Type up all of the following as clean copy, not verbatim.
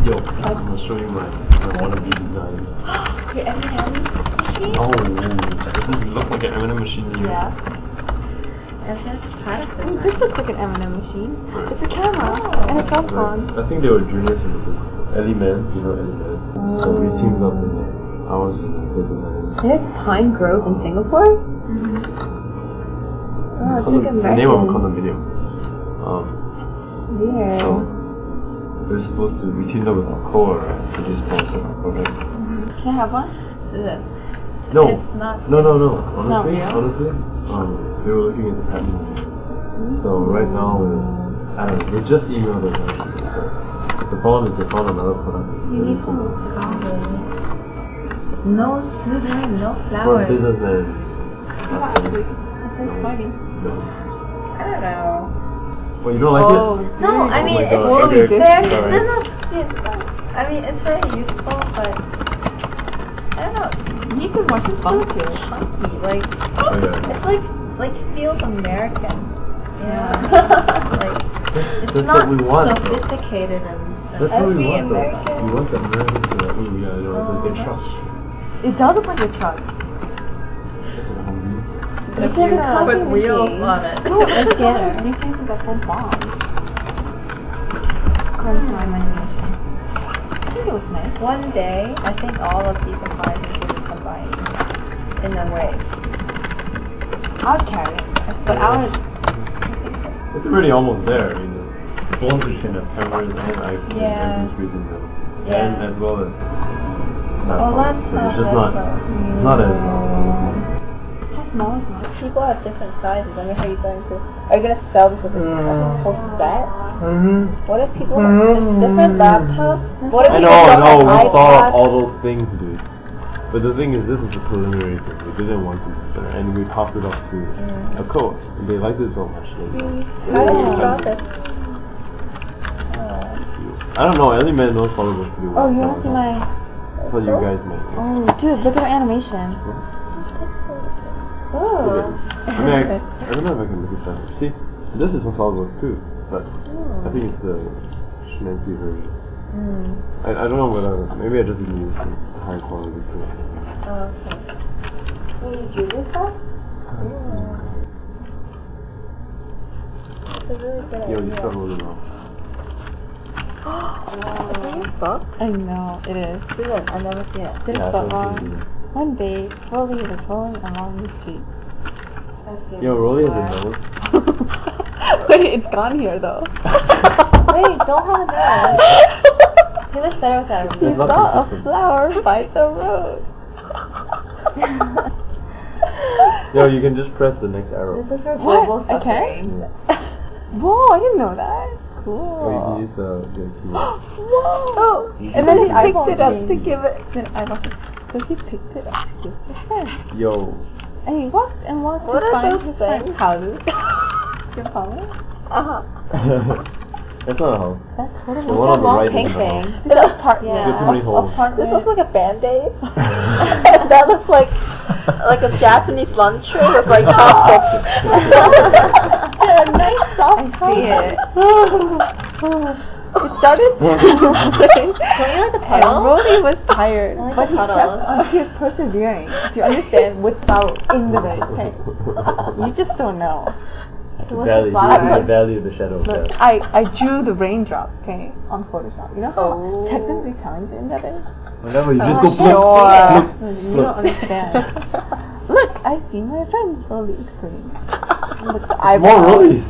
Yo, I'm gonna show you my wannabe design. Your M&M machine? Oh, does this look like an M&M machine to you? Yeah. And that's part of Ooh, it. this looks like an M&M machine. It's a camera and a cell phone. I think they were juniors in this. Ellie Man, you know Ellie Man. So we teamed up in ours with the design. There's Pine Grove in Singapore? Oh, it's like It's the name of a American. condominium. Weird. So we're supposed to, we teamed up with Alcoa, right, to do sponsor our project. Can I have one? No, It's not. no. Honestly, real? we were looking into patent. So right now we just emailed them. The problem is they found another product. You need some No Susan, no For a flowers. businessman. That says party. No. I don't know. Well, you don't like it? No, I Oh mean, my it's God, really okay, different. sorry. No, see, I mean, it's very useful, but I don't know, just, You need some more it's just so fun to it. chunky, like, Oh, yeah. it's like feels American, Yeah. like, it's That's not what we want, though. sophisticated and That's what we every want, though. American. We want the Americans to be like, ooh, yeah, you know, Oh, they that's trust. true. It does look like a truck. This is a Humvee. It's like a coffee Put wheels machine. on it. No, it's a scanner. Any places that hold bombs. According to my imagination. I think it looks nice. One day, I think all of these appliances will be combined in a way. I would carry it. But I would... It's already almost there. I mean, there's phones which can have cameras and iPhones Yeah. and screens in them. Yeah. And as well as Oh, laptops. But it's just not, it's not as How small is it? People have different sizes. I mean, how are you going to? Are you going to sell this as a this whole set? What if people there's different laptops? What if I people know, don't no, we have thought iPads? of all those things, dude. But the thing is, this is a preliminary thing. We did it once in the center, and we passed it off to Alcoa. And they liked it so much. How did you draw this? I don't know, Ellie Man knows SolidWorks pretty well. Oh, you want to see my... I thought you guys might. Oh, dude, look at our animation. Oh. I mean, I don't know if I can make it better. See, this is from SolidWorks too, but I think it's the schmancy version. I don't know whether, maybe I just use the high quality too. Oh, okay. Oh, you drew this stuff? It's a really good Yo, you idea. spelled really well. Is that your book? I know, it is. Susan, I've never seen it. Did Yeah, it spell I've never wrong? seen it either. One day, Rolly was rolling along the street. Yo, Rolly has a nose. Wait, it's gone here though. Wait, don't hold it down. He looks better without a He It's not saw a consistent. flower by the road. Yo, you can just press the next arrow. This is for What? global Okay. suffering. Whoa, I didn't know that. Or you Cool. can use the keyboard. Whoa! You And then he can- picked it up to changed. give it. Then I lost it. So he picked it up to give to him. Yo, And he walked and walked What to are find those his friend's things? houses. You follow it? Uh-huh. that's not a house. That totally The one on the long right pink is a thing. house. It's an apartment. Yeah. You have too many holes. Apartment. This looks like a band-aid. That looks like a Japanese luncher with like chopsticks. nice soft I see it. It started to rain. Don't you like the And pedal? Brody was tired, I like but the puddles. he was persevering to understand without in the rain. Okay, you just don't know. The what's valley. the flower? The valley of the shadow of Look, death. I drew the raindrops, okay, on Photoshop. You know how Oh. technically challenging that is? Whenever you just I go can't flip, No, flip, you flip. don't understand. Look, I see my friends Rolly explain. Look, the More eyebrows. rollies.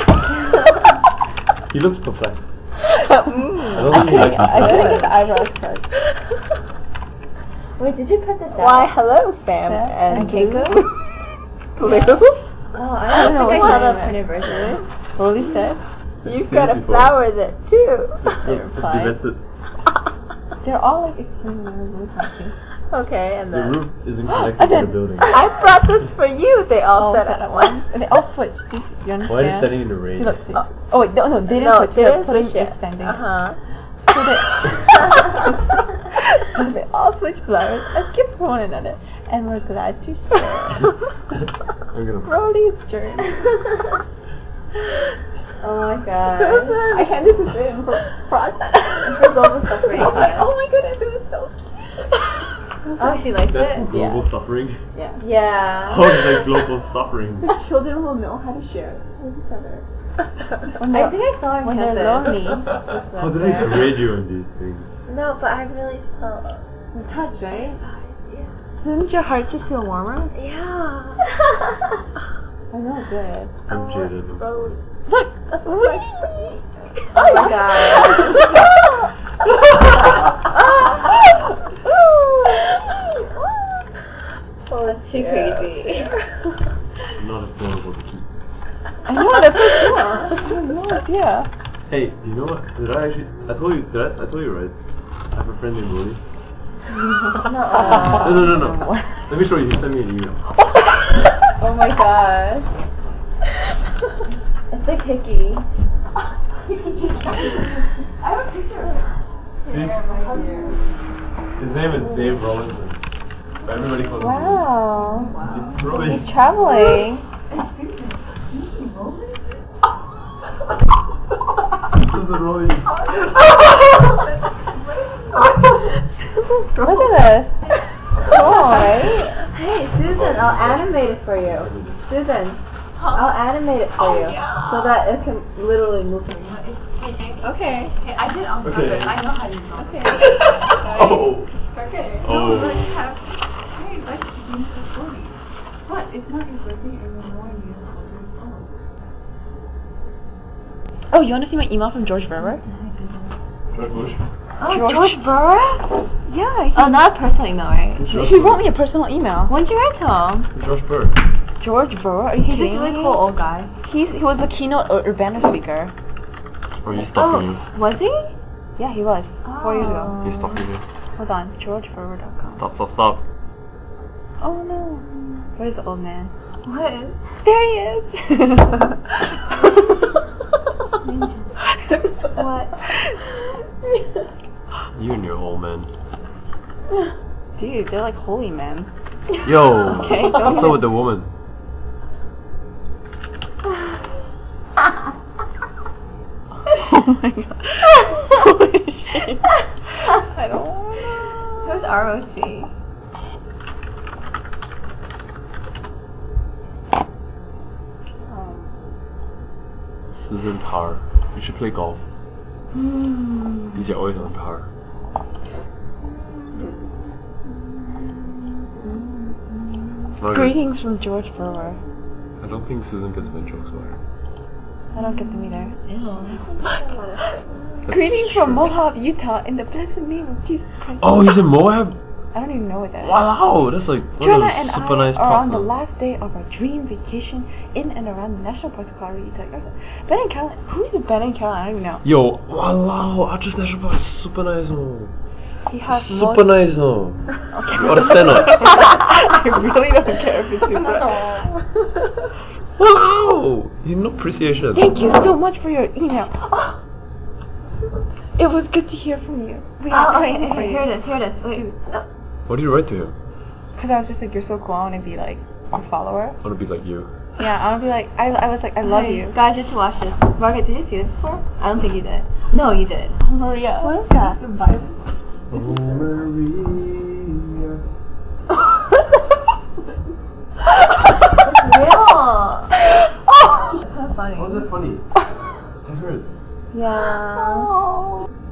He looks perplexed. I don't think he likes I couldn't get his the eyebrows correct. Wait, did you print this out? Why, hello, Sam and Keiko? Blue. Oh, I don't don't know think I what saw name the it. printed version. Rolly said, You've got a flower there too. They Look, replied. demented. They're all like extremely really happy. Okay, and The then roof isn't connected And to then- the building. I brought this for you. They all All said said at once. And they all switched. Do you understand? Why are they standing in the rain? See, look, oh wait, no, they didn't No, switch. they They're didn't putting switch it. extending. Uh-huh. So they all switch flowers as gifts for one another, and we're glad to share. I'm gonna. Brody's journey. Oh my god. I handed this in for project. For global suffering. Oh my goodness, it was so Oh, she liked That's it? global suffering. Yeah. Yeah. How is that global suffering? The children will know how to share with each other. I think I saw her when campus. they're lonely. How do they grade you on these things? No, but I really felt... The touch, right? Yeah. Didn't your heart just feel warmer? Yeah. I know, good. I'm jaded. Bro. Look! That's so funny. Oh my god. Oh, that's too crazy. Not affordable to keep. I know, that's so cool. I have no idea. Hey, do you know what? Did I actually? I told you. Did I told you right? I have a friend named Willie. No. Let me show you. He sent me an email. Oh my gosh. It's like hickey. I have a picture of him. See? His name is Dave Rollinson. Everybody calls him Wow. Rolly. He's traveling. This is Rolly. Look at this. Cool, right? Hey, Susan, I'll animate it for you. Susan, I'll animate it for you so that it can literally move. Okay. I did on Okay. purpose. I know how to do it. Okay. Oh. Okay. Oh. Hey, let's do the story. What? It's not your birthday and you're more than years old. Oh, you want to see my email from George Verwer? George Bush. Oh, George Burrow? Yeah. Oh, not a personal email, right? He wrote me a personal email. When'd you write to him? Who's George Burr? George Verwer? Are you He's kidding this really me? cool old guy. He was a keynote Urbana speaker. Or he's stalking you. Was he? Yeah, he was. 4 years ago. He's stalking you. Hold on. GeorgeVerwer.com. Stop. Oh no. Where's the old man? What? There he is. What? You and your old man. Dude, they're like holy men. Yo. Okay, go What's ahead. up with the woman? Oh my god. Holy shit. I don't wanna. Who's ROC? Susan Power. You should play golf. Because you're always on power. Okay. Greetings from George Verwer. I don't think Susan gets my jokes right. I don't get them either. That's Greetings from true. Moab, Utah, in the blessed name of Jesus Christ. Oh, he's in Moab? I don't even know what that is. Wow, that's like one Joanna of those and super I nice are parts. on the huh? last day of our dream vacation in and around the National Parks of Colorado, Utah. Ben and Caroline. Who is Ben and Caroline? I don't even know. Yo, wow, Arches National Park is super nice, oh. He has Super most... nice, oh. You gotta stand up. I really don't care if it's super nice. Wow, you know appreciation. Thank you so much for your email. Oh, it was good to hear from you. We are Oh, praying okay, for here you. it is. Wait. No. What do you write to him? Because I was just like, you're so cool. I want to be like a follower. I want to be like you. Yeah, I want to be like, I was like, I love Hey, you. guys, you have to watch this. Margaret, did you see this before? I don't think you did. No, you did. Maria. What is that? The Bible. Oh, Maria. Real. It's kind of funny. How is that funny? It hurts. Yeah. Oh.